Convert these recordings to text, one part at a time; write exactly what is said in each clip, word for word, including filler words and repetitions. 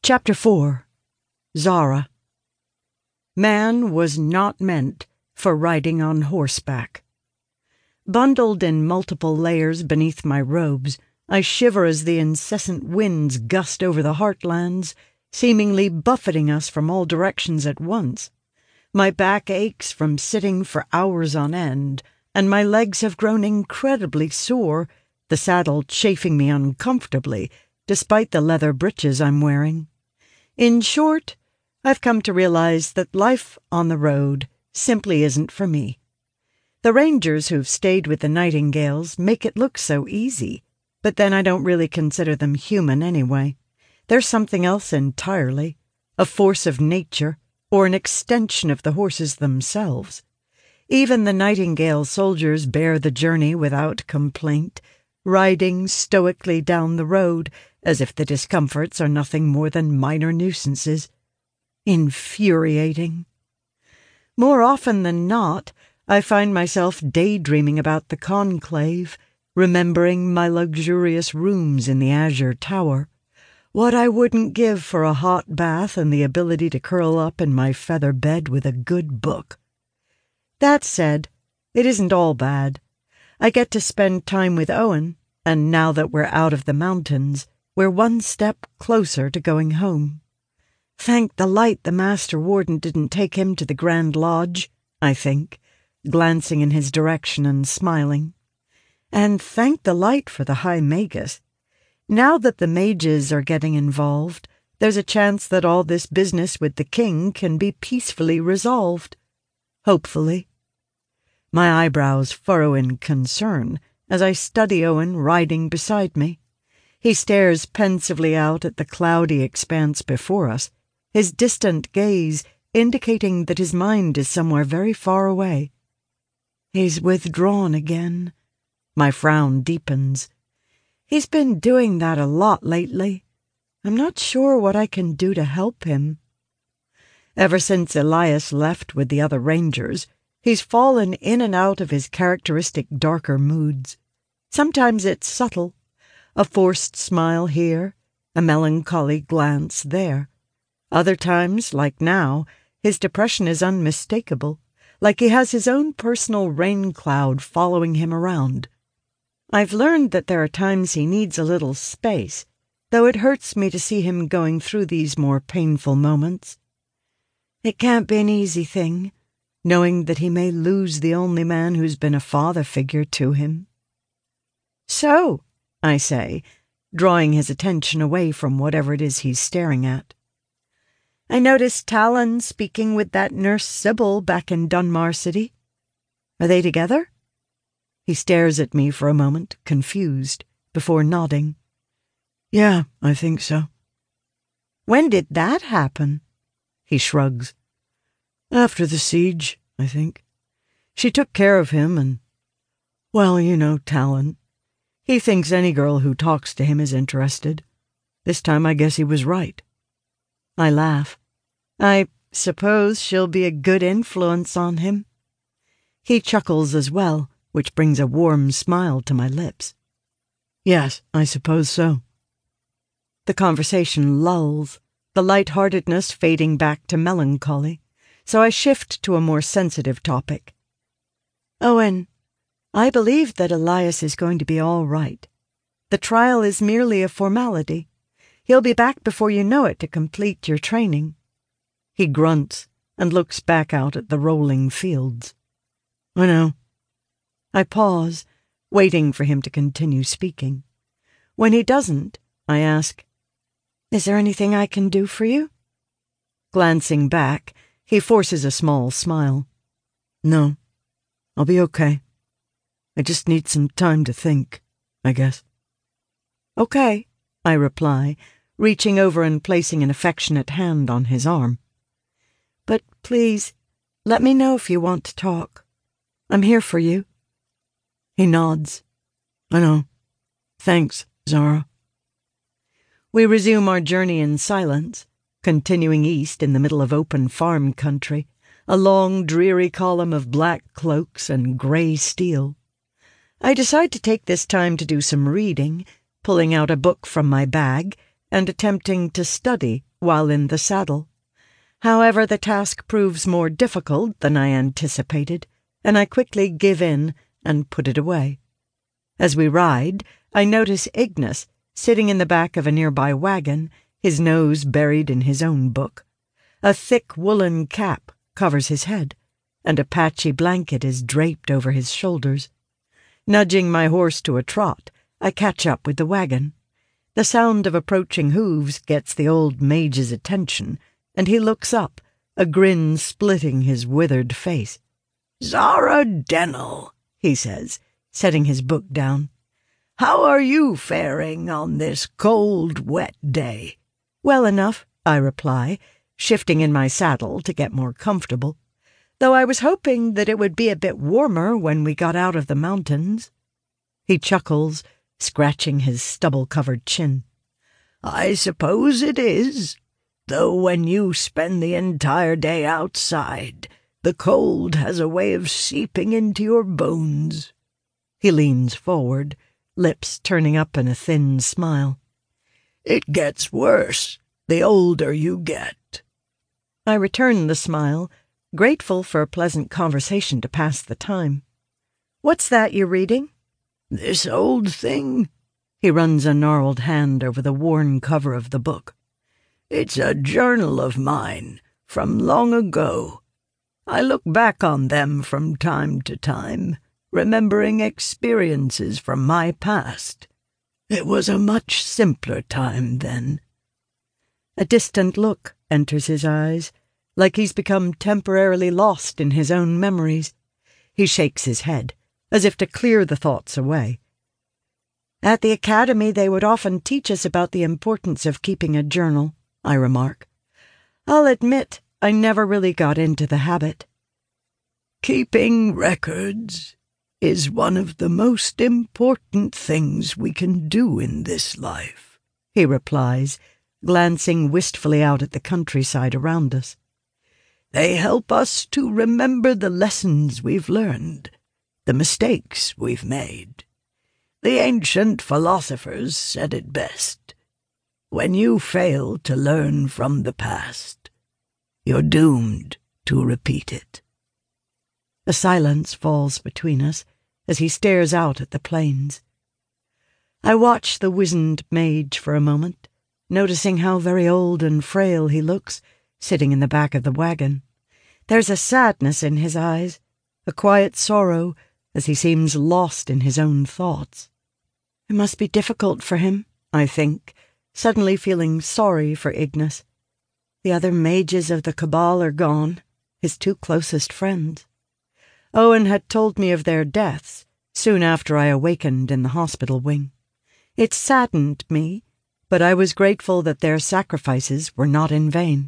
Chapter four. Zara. Man was not meant for riding on horseback. Bundled in multiple layers beneath my robes, I shiver as the incessant winds gust over the heartlands, seemingly buffeting us from all directions at once. My back aches from sitting for hours on end, and my legs have grown incredibly sore, the saddle chafing me uncomfortably, despite the leather breeches I'm wearing. In short, I've come to realize that life on the road simply isn't for me. The rangers who've stayed with the Nightingales make it look so easy, but then I don't really consider them human anyway. They're something else entirely, a force of nature, or an extension of the horses themselves. Even the Nightingale soldiers bear the journey without complaint, riding stoically down the road as if the discomforts are nothing more than minor nuisances. Infuriating. More often than not, I find myself daydreaming about the conclave, remembering my luxurious rooms in the Azure Tower, what I wouldn't give for a hot bath and the ability to curl up in my feather bed with a good book. That said, it isn't all bad. I get to spend time with Owen, and now that we're out of the mountains, we're one step closer to going home. Thank the light the Master Warden didn't take him to the Grand Lodge, I think, glancing in his direction and smiling. And thank the light for the High Magus. Now that the mages are getting involved, there's a chance that all this business with the king can be peacefully resolved. Hopefully. My eyebrows furrow in concern as I study Owen riding beside me. He stares pensively out at the cloudy expanse before us, his distant gaze indicating that his mind is somewhere very far away. He's withdrawn again. My frown deepens. He's been doing that a lot lately. I'm not sure what I can do to help him. Ever since Elias left with the other rangers, he's fallen in and out of his characteristic darker moods. Sometimes it's subtle, a forced smile here, a melancholy glance there. Other times, like now, his depression is unmistakable, like he has his own personal rain cloud following him around. I've learned that there are times he needs a little space, though it hurts me to see him going through these more painful moments. It can't be an easy thing, knowing that he may lose the only man who's been a father figure to him. So, I say, drawing his attention away from whatever it is he's staring at. I noticed Talon speaking with that nurse Sybil back in Dunmar City. Are they together? He stares at me for a moment, confused, before nodding. Yeah, I think so. When did that happen? He shrugs. After the siege, I think. She took care of him and, well, you know, Talon. He thinks any girl who talks to him is interested. This time I guess he was right. I laugh. I suppose she'll be a good influence on him. He chuckles as well, which brings a warm smile to my lips. Yes, I suppose so. The conversation lulls, the light-heartedness fading back to melancholy, so I shift to a more sensitive topic. Owen, I believe that Elias is going to be all right. The trial is merely a formality. He'll be back before you know it to complete your training. He grunts and looks back out at the rolling fields. I know. I pause, waiting for him to continue speaking. When he doesn't, I ask, Is there anything I can do for you? Glancing back, he forces a small smile. No, I'll be okay. I just need some time to think, I guess. Okay, I reply, reaching over and placing an affectionate hand on his arm. But please, let me know if you want to talk. I'm here for you. He nods. I know. Thanks, Zara. We resume our journey in silence, continuing east in the middle of open farm country, a long, dreary column of black cloaks and grey steel. I decide to take this time to do some reading, pulling out a book from my bag and attempting to study while in the saddle. However, the task proves more difficult than I anticipated, and I quickly give in and put it away. As we ride, I notice Ignace sitting in the back of a nearby wagon, his nose buried in his own book. A thick woolen cap covers his head, and a patchy blanket is draped over his shoulders. Nudging my horse to a trot, I catch up with the wagon. The sound of approaching hooves gets the old mage's attention, and he looks up, a grin splitting his withered face. "Zara Denel," he says, setting his book down. "How are you faring on this cold, wet day?" "Well enough," I reply, shifting in my saddle to get more comfortable, though I was hoping that it would be a bit warmer when we got out of the mountains. He chuckles, scratching his stubble-covered chin. "I suppose it is, though when you spend the entire day outside, the cold has a way of seeping into your bones." He leans forward, lips turning up in a thin smile. "It gets worse the older you get." I return the smile, grateful for a pleasant conversation to pass the time. "What's that you're reading?" "This old thing?" He runs a gnarled hand over the worn cover of the book. "It's a journal of mine from long ago. I look back on them from time to time, remembering experiences from my past. It was a much simpler time then." A distant look enters his eyes, like he's become temporarily lost in his own memories. He shakes his head, as if to clear the thoughts away. "At the academy they would often teach us about the importance of keeping a journal," I remark. "I'll admit I never really got into the habit." "Keeping records is one of the most important things we can do in this life," he replies, glancing wistfully out at the countryside around us. "They help us to remember the lessons we've learned, the mistakes we've made. The ancient philosophers said it best. When you fail to learn from the past, you're doomed to repeat it." A silence falls between us as he stares out at the plains. I watch the wizened mage for a moment, noticing how very old and frail he looks, sitting in the back of the wagon. There's a sadness in his eyes, a quiet sorrow, as he seems lost in his own thoughts. It must be difficult for him, I think, suddenly feeling sorry for Ignace. The other mages of the Cabal are gone, his two closest friends. Owen had told me of their deaths soon after I awakened in the hospital wing. It saddened me, but I was grateful that their sacrifices were not in vain.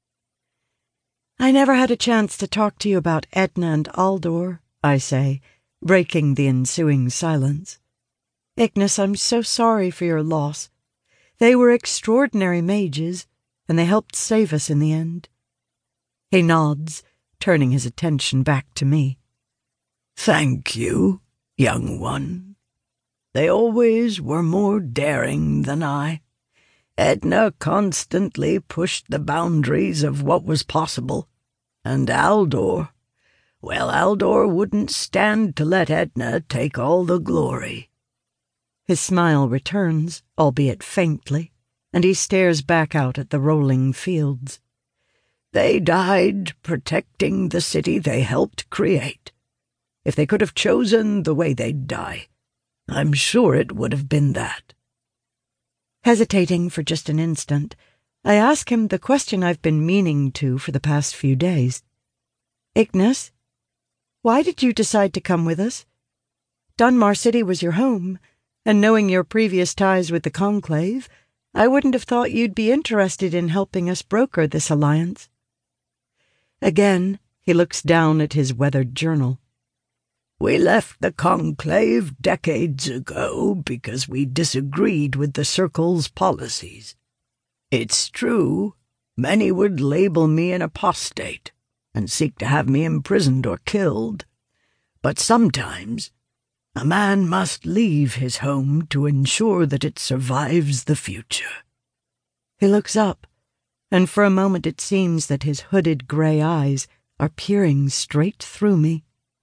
"I never had a chance to talk to you about Edna and Aldor," I say, breaking the ensuing silence. "Ignace, I'm so sorry for your loss. They were extraordinary mages, and they helped save us in the end." He nods, turning his attention back to me. "Thank you, young one. They always were more daring than I. Edna constantly pushed the boundaries of what was possible. And Aldor, well, Aldor wouldn't stand to let Edna take all the glory." His smile returns, albeit faintly, and he stares back out at the rolling fields. "They died protecting the city they helped create. If they could have chosen the way they'd die, I'm sure it would have been that." Hesitating for just an instant, I ask him the question I've been meaning to for the past few days. "Ignace, why did you decide to come with us? Dunmar City was your home, and knowing your previous ties with the Conclave, I wouldn't have thought you'd be interested in helping us broker this alliance." Again, he looks down at his weathered journal. "We left the Conclave decades ago because we disagreed with the Circle's policies. It's true, many would label me an apostate and seek to have me imprisoned or killed. But sometimes a man must leave his home to ensure that it survives the future." He looks up, and for a moment it seems that his hooded grey eyes are peering straight through me.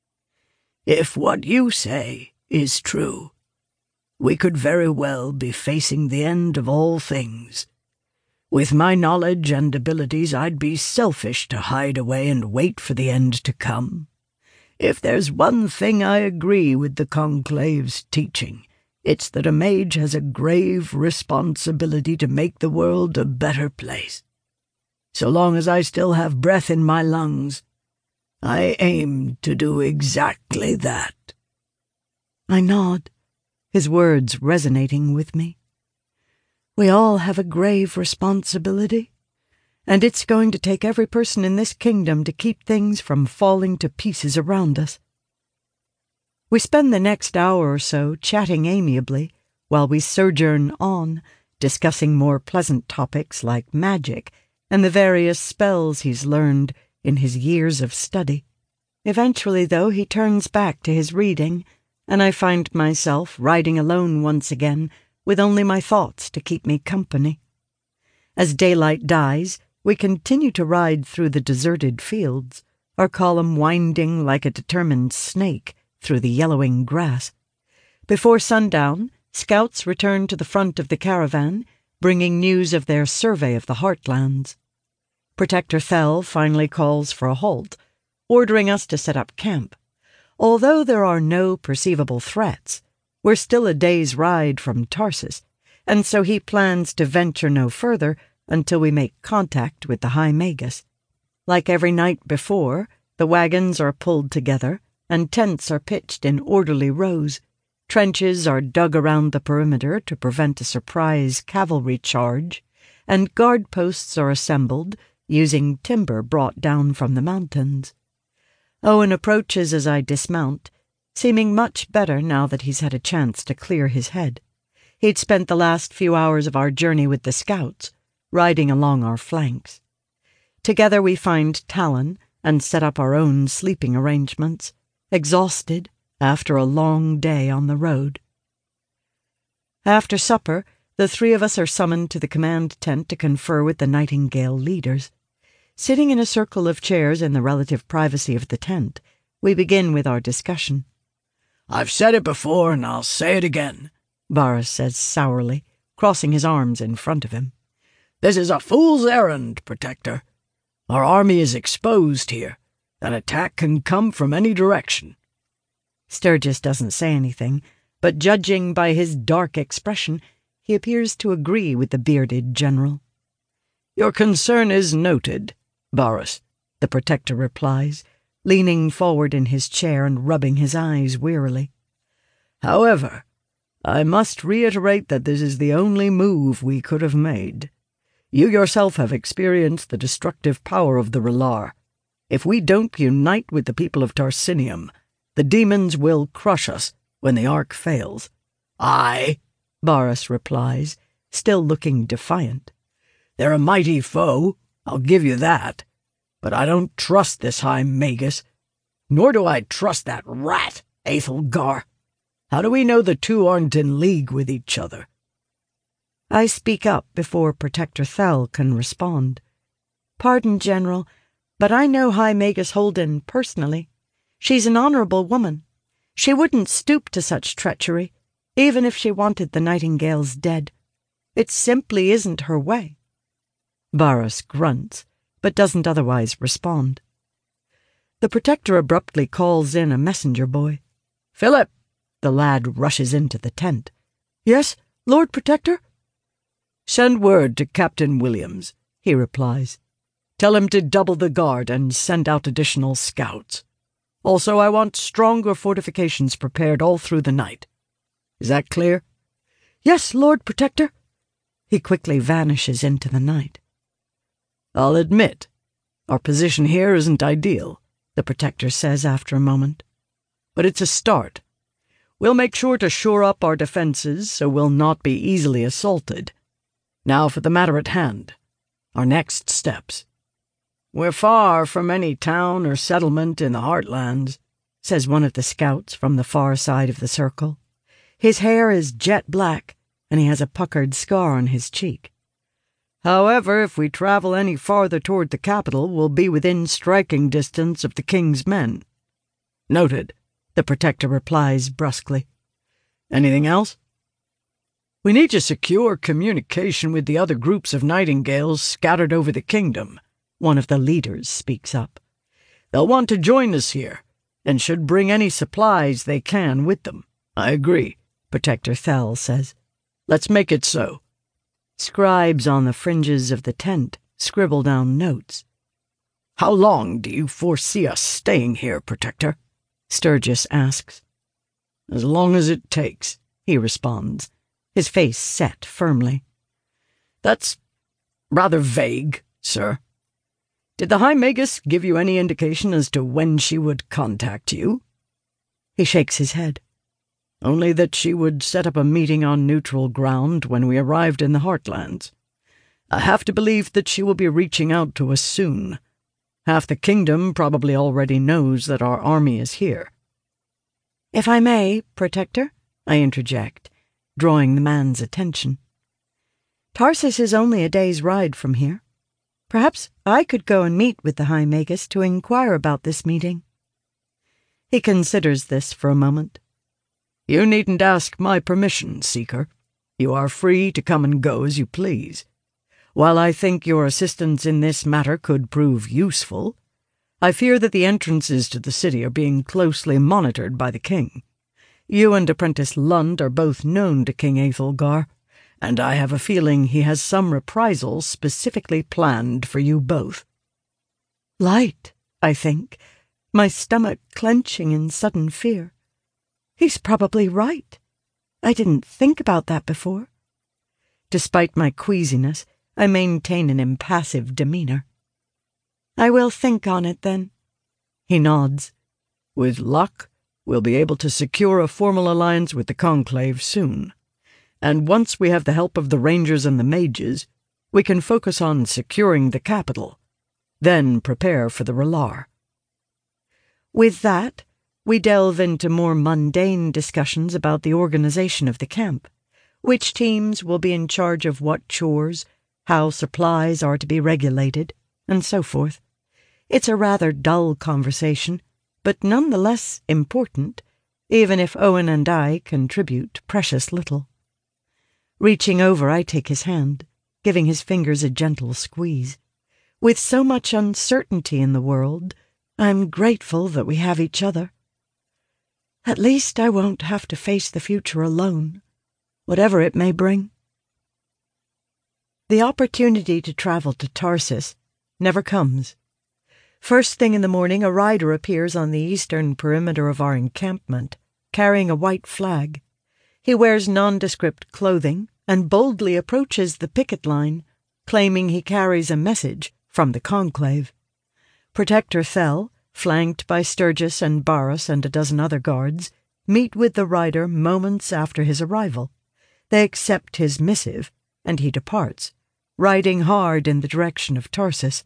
If what you say is true, we could very well be facing the end of all things. With my knowledge and abilities, I'd be selfish to hide away and wait for the end to come. If there's one thing I agree with the Conclave's teaching, it's that a mage has a grave responsibility to make the world a better place. So long as I still have breath in my lungs, I aim to do exactly that. I nod, his words resonating with me. We all have a grave responsibility, and it's going to take every person in this kingdom to keep things from falling to pieces around us. We spend the next hour or so chatting amiably while we sojourn on, discussing more pleasant topics like magic and the various spells he's learned in his years of study. Eventually, though, he turns back to his reading, and I find myself riding alone once again, with only my thoughts to keep me company. As daylight dies, we continue to ride through the deserted fields, our column winding like a determined snake through the yellowing grass. Before sundown, scouts return to the front of the caravan, bringing news of their survey of the Heartlands. Protector Thel finally calls for a halt, ordering us to set up camp. Although there are no perceivable threats, we're still a day's ride from Tarsus, and so he plans to venture no further until we make contact with the High Magus. Like every night before, the wagons are pulled together, and tents are pitched in orderly rows. Trenches are dug around the perimeter to prevent a surprise cavalry charge, and guard posts are assembled using timber brought down from the mountains. Owen approaches as I dismount, seeming much better now that he's had a chance to clear his head. He'd spent the last few hours of our journey with the scouts, riding along our flanks. Together we find Talon and set up our own sleeping arrangements, exhausted after a long day on the road. After supper, the three of us are summoned to the command tent to confer with the Nightingale leaders. Sitting in a circle of chairs in the relative privacy of the tent, we begin with our discussion. "I've said it before, and I'll say it again," Varus says sourly, crossing his arms in front of him. "This is a fool's errand, Protector. Our army is exposed here. An attack can come from any direction." Sturgis doesn't say anything, but judging by his dark expression, he appears to agree with the bearded general. "Your concern is noted, Varus," the Protector replies, leaning forward in his chair and rubbing his eyes wearily. "However, I must reiterate that this is the only move we could have made. You yourself have experienced the destructive power of the Relar. If we don't unite with the people of Tarsinium, the demons will crush us when the Ark fails." "Aye," Varus replies, still looking defiant. "They're a mighty foe, I'll give you that. But I don't trust this High Magus, nor do I trust that rat, Aethelgar. How do we know the two aren't in league with each other?" I speak up before Protector Thel can respond. "Pardon, General, but I know High Magus Holden personally. She's an honorable woman. She wouldn't stoop to such treachery, even if she wanted the Nightingales dead. It simply isn't her way." Varus grunts, but doesn't otherwise respond. The Protector abruptly calls in a messenger boy. "Philip!" The lad rushes into the tent. "Yes, Lord Protector?" "Send word to Captain Williams," he replies. "Tell him to double the guard and send out additional scouts. Also, I want stronger fortifications prepared all through the night. Is that clear?" "Yes, Lord Protector." He quickly vanishes into the night. "I'll admit, our position here isn't ideal," the Protector says after a moment. "But it's a start. We'll make sure to shore up our defenses so we'll not be easily assaulted. Now for the matter at hand, our next steps." "We're far from any town or settlement in the Heartlands," says one of the scouts from the far side of the circle. His hair is jet black, and he has a puckered scar on his cheek. However, if we travel any farther toward the capital, we'll be within striking distance of the king's men." "Noted," the Protector replies brusquely. "Anything else?" "We need to secure communication with the other groups of nightingales scattered over the kingdom," one of the leaders speaks up. "They'll want to join us here, and should bring any supplies they can with them." "I agree," Protector Thel says. "Let's make it so." Scribes on the fringes of the tent scribble down notes. "How long do you foresee us staying here, Protector?" Sturgis asks. "As long as it takes," he responds, his face set firmly. "That's rather vague, sir. Did the High Magus give you any indication as to when she would contact you?" He shakes his head. "Only that she would set up a meeting on neutral ground when we arrived in the Heartlands. I have to believe that she will be reaching out to us soon. Half the kingdom probably already knows that our army is here." "If I may, Protector," I interject, drawing the man's attention. "Tarsus is only a day's ride from here. Perhaps I could go and meet with the High Magus to inquire about this meeting." He considers this for a moment. "You needn't ask my permission, Seeker. You are free to come and go as you please. While I think your assistance in this matter could prove useful, I fear that the entrances to the city are being closely monitored by the king. You and Apprentice Lund are both known to King Aethelgar, and I have a feeling he has some reprisals specifically planned for you both." Light, I think, my stomach clenching in sudden fear. He's probably right. I didn't think about that before. Despite my queasiness, I maintain an impassive demeanor. "I will think on it, then." He nods. "With luck, we'll be able to secure a formal alliance with the Conclave soon. And once we have the help of the Rangers and the Mages, we can focus on securing the capital, then prepare for the Relar." With that, we delve into more mundane discussions about the organization of the camp, which teams will be in charge of what chores, how supplies are to be regulated, and so forth. It's a rather dull conversation, but nonetheless important, even if Owen and I contribute precious little. Reaching over, I take his hand, giving his fingers a gentle squeeze. With so much uncertainty in the world, I'm grateful that we have each other. At least I won't have to face the future alone, whatever it may bring. The opportunity to travel to Tarsus never comes. First thing in the morning, a rider appears on the eastern perimeter of our encampment, carrying a white flag. He wears nondescript clothing and boldly approaches the picket line, claiming he carries a message from the Conclave. Protector Thel, flanked by Sturgis and Barus and a dozen other guards, meet with the rider moments after his arrival. They accept his missive, and he departs, riding hard in the direction of Tarsus.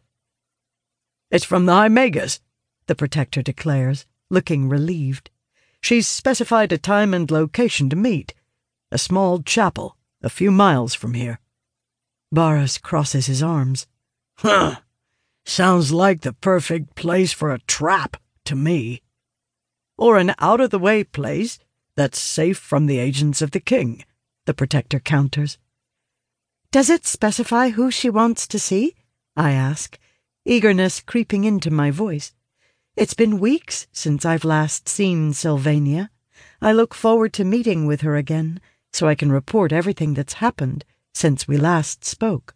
"It's from the High Magus," the Protector declares, looking relieved. "She's specified a time and location to meet. A small chapel, a few miles from here." Barus crosses his arms. "Huh. Sounds like the perfect place for a trap to me." "Or an out-of-the-way place that's safe from the agents of the king," the Protector counters. "Does it specify who she wants to see?" I ask, eagerness creeping into my voice. "It's been weeks since I've last seen Sylvania. I look forward to meeting with her again, so I can report everything that's happened since we last spoke."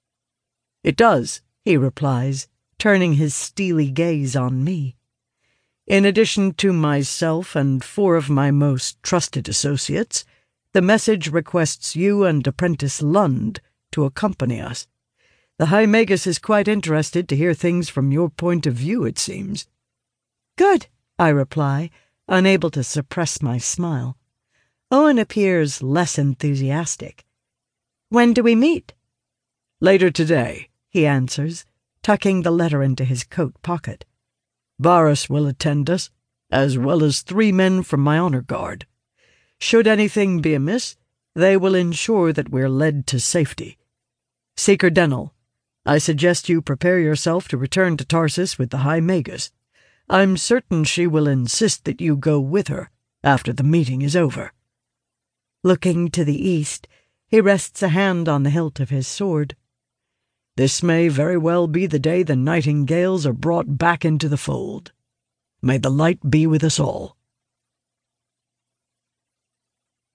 "It does," he replies, turning his steely gaze on me. "In addition to myself and four of my most trusted associates, the message requests you and Apprentice Lund to accompany us. The High Magus is quite interested to hear things from your point of view, it seems." "Good," I reply, unable to suppress my smile. Owen appears less enthusiastic. "When do we meet?" "Later today," he answers, tucking the letter into his coat pocket. "Varus will attend us, as well as three men from my honor guard. Should anything be amiss, they will ensure that we're led to safety." Seeker Denel, I suggest you prepare yourself to return to Tarsus with the High Magus. I'm certain she will insist that you go with her after the meeting is over." Looking to the east, he rests a hand on the hilt of his sword. "This may very well be the day the nightingales are brought back into the fold. May the light be with us all."